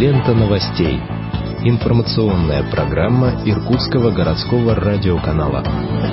Лента новостей. Информационная программа Иркутского городского радиоканала.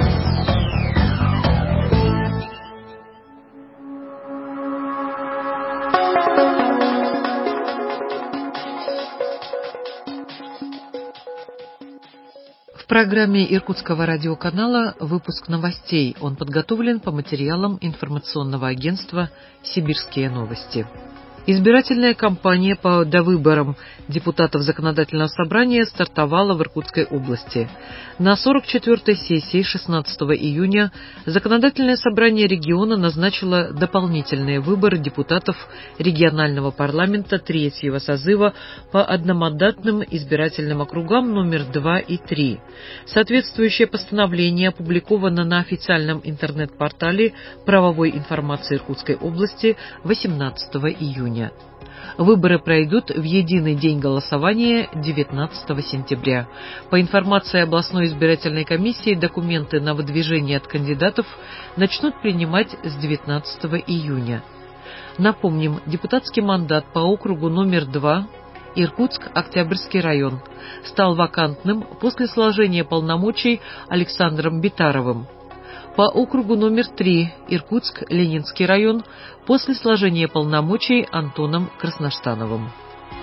В программе Иркутского радиоканала выпуск новостей. Он подготовлен по материалам информационного агентства «Сибирские новости». Избирательная кампания по довыборам депутатов Законодательного собрания стартовала в Иркутской области. На 44-й сессии 16 июня Законодательное собрание региона назначило дополнительные выборы депутатов регионального парламента третьего созыва по одномандатным избирательным округам номер 2 и 3. Соответствующее постановление опубликовано на официальном интернет-портале правовой информации Иркутской области 18 июня. Выборы пройдут в единый день голосования 19 сентября. По информации областной избирательной комиссии, документы на выдвижение от кандидатов начнут принимать с 19 июня. Напомним, депутатский мандат по округу номер 2 Иркутск-Октябрьский район стал вакантным после сложения полномочий Александром Битаровым. По округу номер 3 Иркутск-Ленинский район после сложения полномочий Антоном Красноштановым.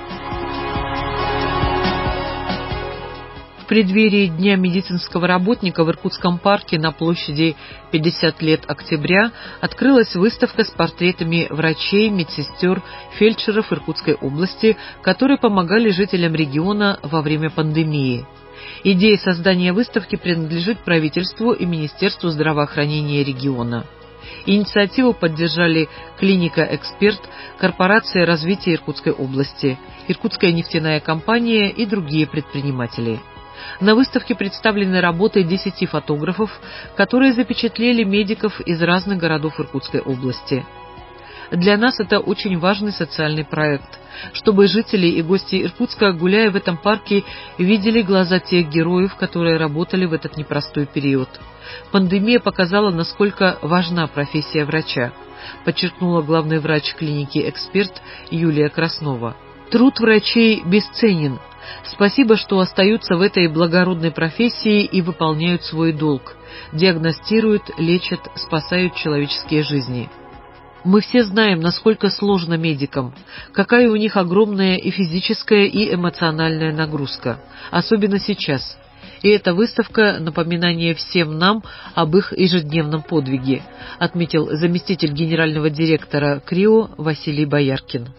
В преддверии Дня медицинского работника в Иркутском парке на площади 50 лет октября открылась выставка с портретами врачей, медсестер, фельдшеров Иркутской области, которые помогали жителям региона во время пандемии. Идея создания выставки принадлежит правительству и Министерству здравоохранения региона. Инициативу поддержали клиника «Эксперт», Корпорация развития Иркутской области, Иркутская нефтяная компания и другие предприниматели. На выставке представлены работы 10 фотографов, которые запечатлели медиков из разных городов Иркутской области. Для нас это очень важный социальный проект, чтобы жители и гости Иркутска, гуляя в этом парке, видели глаза тех героев, которые работали в этот непростой период. Пандемия показала, насколько важна профессия врача, подчеркнула главный врач клиники «Эксперт» Юлия Краснова. Труд врачей бесценен. Спасибо, что остаются в этой благородной профессии и выполняют свой долг. Диагностируют, лечат, спасают человеческие жизни. Мы все знаем, насколько сложно медикам, какая у них огромная и физическая, и эмоциональная нагрузка, особенно сейчас. И эта выставка — напоминание всем нам об их ежедневном подвиге, отметил заместитель генерального директора КРИО Василий Бояркин.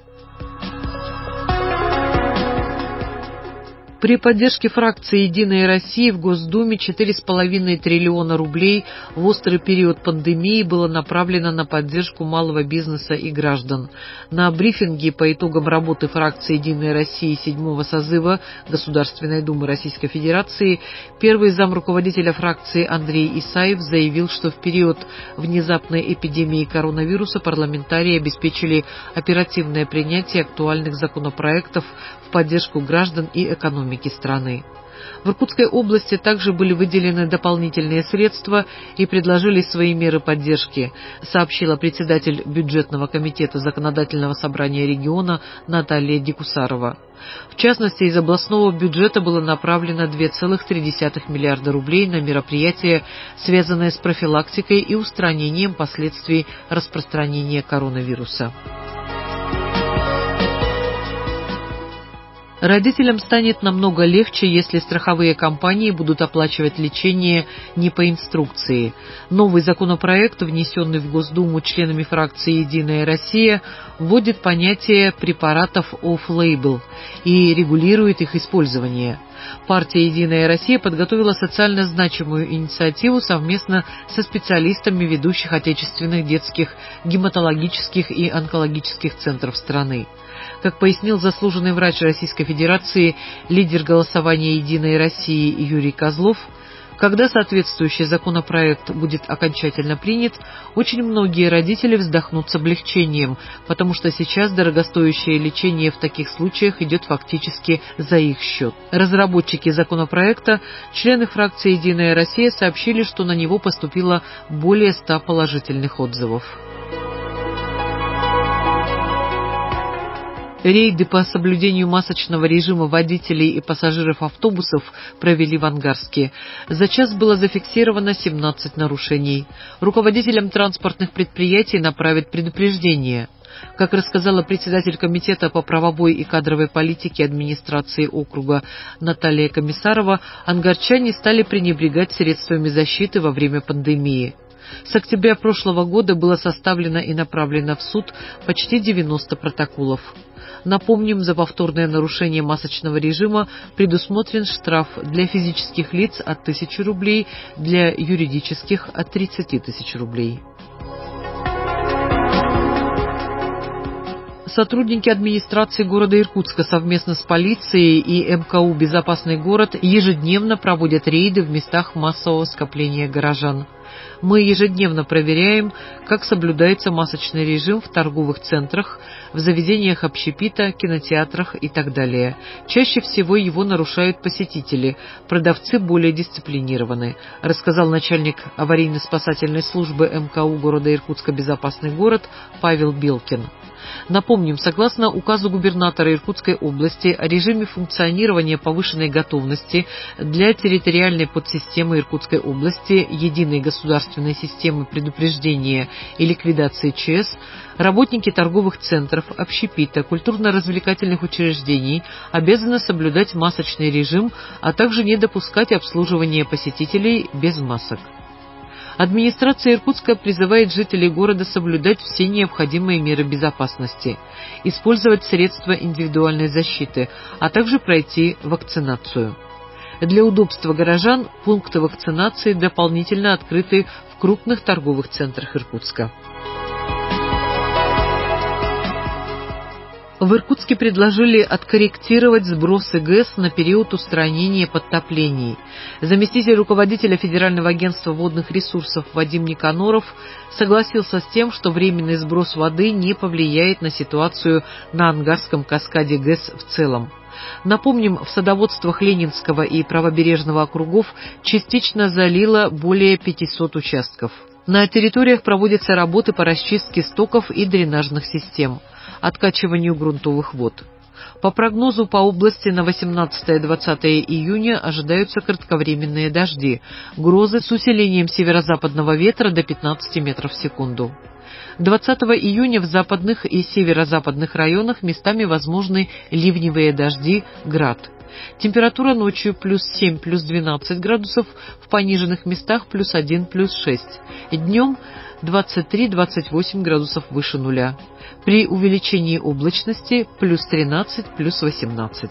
При поддержке фракции «Единая Россия» в Госдуме 4,5 триллиона рублей в острый период пандемии было направлено на поддержку малого бизнеса и граждан. На брифинге по итогам работы фракции «Единая Россия» 7-го созыва Государственной Думы Российской Федерации первый замруководителя фракции Андрей Исаев заявил, что в период внезапной эпидемии коронавируса парламентарии обеспечили оперативное принятие актуальных законопроектов в поддержку граждан и экономики страны. В Иркутской области также были выделены дополнительные средства и предложили свои меры поддержки, сообщила председатель бюджетного комитета Законодательного собрания региона Наталья Дикусарова. В частности, из областного бюджета было направлено 2,3 миллиарда рублей на мероприятия, связанные с профилактикой и устранением последствий распространения коронавируса. Родителям станет намного легче, если страховые компании будут оплачивать лечение не по инструкции. Новый законопроект, внесенный в Госдуму членами фракции «Единая Россия», вводит понятие препаратов off-label и регулирует их использование. Партия «Единая Россия» подготовила социально значимую инициативу совместно со специалистами ведущих отечественных детских гематологических и онкологических центров страны. Как пояснил заслуженный врач Российской Федерации, лидер голосования «Единой России» Юрий Козлов, когда соответствующий законопроект будет окончательно принят, очень многие родители вздохнут с облегчением, потому что сейчас дорогостоящее лечение в таких случаях идет фактически за их счет. Разработчики законопроекта, члены фракции «Единая Россия» сообщили, что на него поступило более 100 положительных отзывов. Рейды по соблюдению масочного режима водителей и пассажиров автобусов провели в Ангарске. За час было зафиксировано 17 нарушений. Руководителям транспортных предприятий направят предупреждение. Как рассказала председатель комитета по правовой и кадровой политике администрации округа Наталья Комиссарова, ангарчане стали пренебрегать средствами защиты во время пандемии. С октября прошлого года было составлено и направлено в суд почти 90 протоколов. Напомним, за повторное нарушение масочного режима предусмотрен штраф для физических лиц от 1000 рублей, для юридических от 30 тысяч рублей. Сотрудники администрации города Иркутска совместно с полицией и МКУ «Безопасный город» ежедневно проводят рейды в местах массового скопления горожан. Мы ежедневно проверяем, как соблюдается масочный режим в торговых центрах, в заведениях общепита, кинотеатрах и так далее. Чаще всего его нарушают посетители, продавцы более дисциплинированы, рассказал начальник аварийно-спасательной службы МКУ города Иркутска «Безопасный город» Павел Белкин. Напомним, согласно указу губернатора Иркутской области о режиме функционирования повышенной готовности для территориальной подсистемы Иркутской области единой государственной системы предупреждения и ликвидации ЧС, работники торговых центров, общепита, культурно-развлекательных учреждений обязаны соблюдать масочный режим, а также не допускать обслуживания посетителей без масок. Администрация Иркутска призывает жителей города соблюдать все необходимые меры безопасности, использовать средства индивидуальной защиты, а также пройти вакцинацию. Для удобства горожан пункты вакцинации дополнительно открыты в крупных торговых центрах Иркутска. В Иркутске предложили откорректировать сбросы ГЭС на период устранения подтоплений. Заместитель руководителя Федерального агентства водных ресурсов Вадим Никаноров согласился с тем, что временный сброс воды не повлияет на ситуацию на Ангарском каскаде ГЭС в целом. Напомним, в садоводствах Ленинского и Правобережного округов частично залило более 500 участков. На территориях проводятся работы по расчистке стоков и дренажных систем, откачиванию грунтовых вод. По прогнозу по области на 18-20 июня ожидаются кратковременные дожди, грозы с усилением северо-западного ветра до 15 метров в секунду. 20 июня в западных и северо-западных районах местами возможны ливневые дожди, град. Температура ночью +7, +12 градусов, в пониженных местах +1, +6. Днем 23-28 градусов выше нуля. При увеличении облачности +13, +18.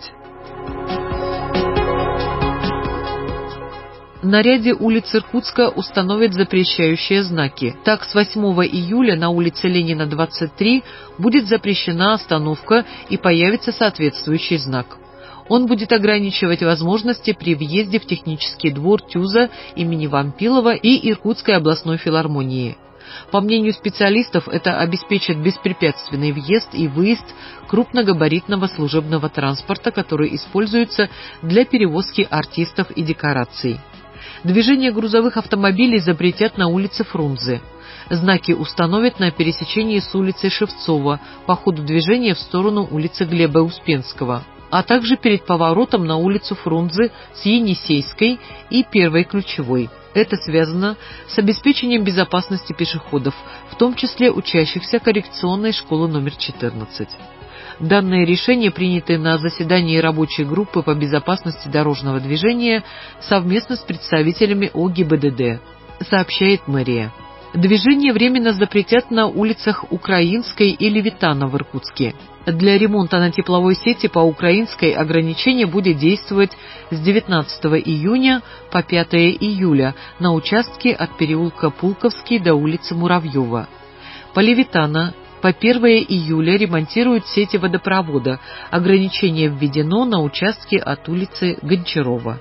На ряде улиц Иркутска установят запрещающие знаки. Так, с 8 июля на улице Ленина, 23, будет запрещена остановка и появится соответствующий знак. Он будет ограничивать возможности при въезде в технический двор ТЮЗа имени Вампилова и Иркутской областной филармонии. По мнению специалистов, это обеспечит беспрепятственный въезд и выезд крупногабаритного служебного транспорта, который используется для перевозки артистов и декораций. Движение грузовых автомобилей запретят на улице Фрунзе. Знаки установят на пересечении с улицей Шевцова по ходу движения в сторону улицы Глеба Успенского, а также перед поворотом на улицу Фрунзе с Енисейской и Первой Ключевой. Это связано с обеспечением безопасности пешеходов, в том числе учащихся коррекционной школы номер 14. Данное решение принято на заседании рабочей группы по безопасности дорожного движения совместно с представителями ОГИБДД, сообщает мэрия. Движение временно запретят на улицах Украинской и Левитана в Иркутске. Для ремонта на тепловой сети по Украинской ограничение будет действовать с 19 июня по 5 июля на участке от переулка Пулковский до улицы Муравьева. По Левитана по 1 июля ремонтируют сети водопровода. Ограничение введено на участке от улицы Гончарова.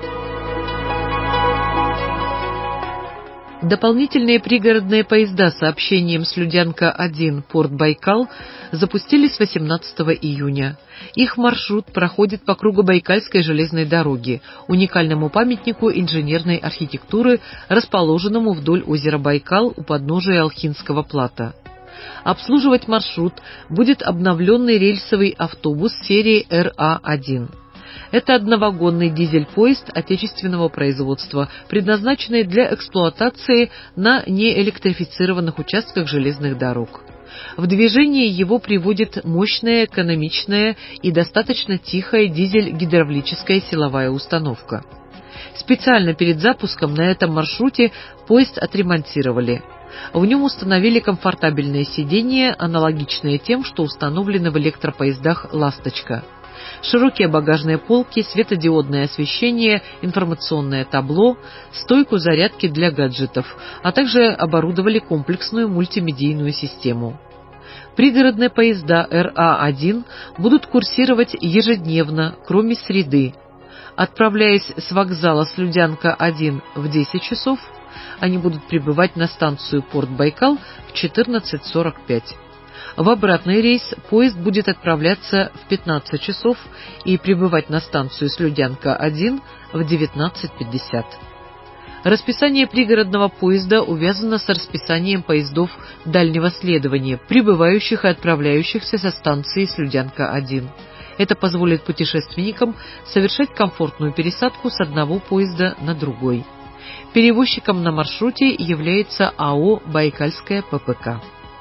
Дополнительные пригородные поезда с сообщением Слюдянка-1, Порт Байкал запустили с 18 июня. Их маршрут проходит по Кругобайкальской железной дороге, уникальному памятнику инженерной архитектуры, расположенному вдоль озера Байкал у подножия Алхинского плато. Обслуживать маршрут будет обновленный рельсовый автобус серии РА-1. Это одновагонный дизель-поезд отечественного производства, предназначенный для эксплуатации на неэлектрифицированных участках железных дорог. В движение его приводит мощная, экономичная и достаточно тихая дизель-гидравлическая силовая установка. Специально перед запуском на этом маршруте поезд отремонтировали. В нем установили комфортабельные сиденья, аналогичные тем, что установлены в электропоездах «Ласточка». Широкие багажные полки, светодиодное освещение, информационное табло, стойку зарядки для гаджетов, а также оборудовали комплексную мультимедийную систему. Пригородные поезда РА-1 будут курсировать ежедневно, кроме среды. Отправляясь с вокзала Слюдянка-1 в 10 часов, они будут прибывать на станцию Порт Байкал в 14:45. В обратный рейс поезд будет отправляться в 15 часов и прибывать на станцию Слюдянка-1 в 19:50. Расписание пригородного поезда увязано с расписанием поездов дальнего следования, прибывающих и отправляющихся со станции Слюдянка-1. Это позволит путешественникам совершать комфортную пересадку с одного поезда на другой. Перевозчиком на маршруте является АО «Байкальская ППК».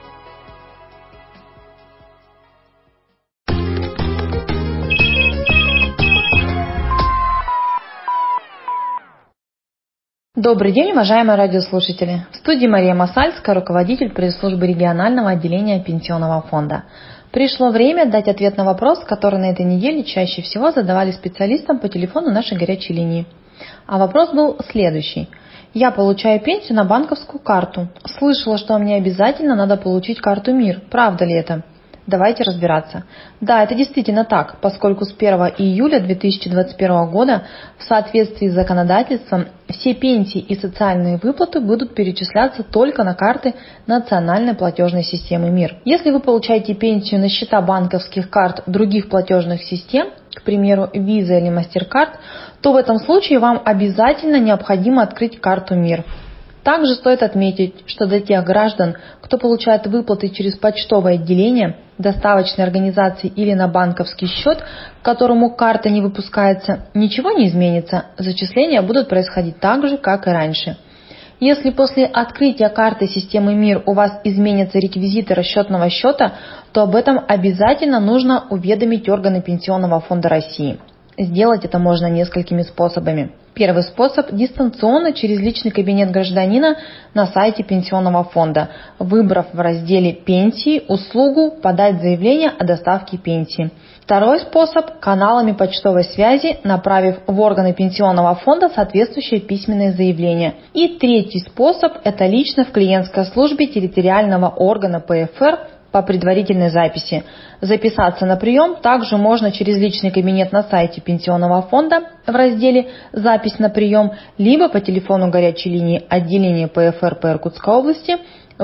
Добрый день, уважаемые радиослушатели. В студии Мария Масальская, руководитель пресс-службы регионального отделения Пенсионного фонда. Пришло время дать ответ на вопрос, который на этой неделе чаще всего задавали специалистам по телефону нашей горячей линии. А вопрос был следующий. Я получаю пенсию на банковскую карту. Слышала, что мне обязательно надо получить карту МИР. Правда ли это? Давайте разбираться. Да, это действительно так, поскольку с 1 июля 2021 года в соответствии с законодательством все пенсии и социальные выплаты будут перечисляться только на карты национальной платежной системы МИР. Если вы получаете пенсию на счета банковских карт других платежных систем, к примеру, Visa или MasterCard, то в этом случае вам обязательно необходимо открыть карту МИР. Также стоит отметить, что для тех граждан, кто получает выплаты через почтовое отделение, доставочной организации или на банковский счет, к которому карта не выпускается, ничего не изменится, зачисления будут происходить так же, как и раньше. Если после открытия карты системы МИР у вас изменятся реквизиты расчетного счета, то об этом обязательно нужно уведомить органы Пенсионного фонда России. Сделать это можно несколькими способами. Первый способ – дистанционно через личный кабинет гражданина на сайте Пенсионного фонда, выбрав в разделе «Пенсии» услугу «Подать заявление о доставке пенсии». Второй способ – каналами почтовой связи, направив в органы Пенсионного фонда соответствующее письменное заявление. И третий способ – это лично в клиентской службе территориального органа ПФР по предварительной записи. Записаться на прием также можно через личный кабинет на сайте Пенсионного фонда в разделе «Запись на прием», либо по телефону горячей линии отделения ПФР по Иркутской области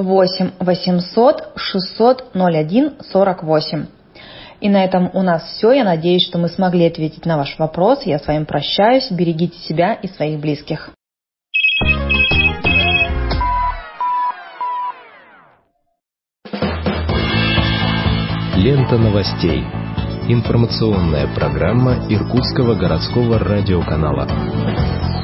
8 800 600 01 48. И на этом у нас все. Я надеюсь, что мы смогли ответить на ваш вопрос. Я с вами прощаюсь. Берегите себя и своих близких. Лента новостей. Информационная программа Иркутского городского радиоканала.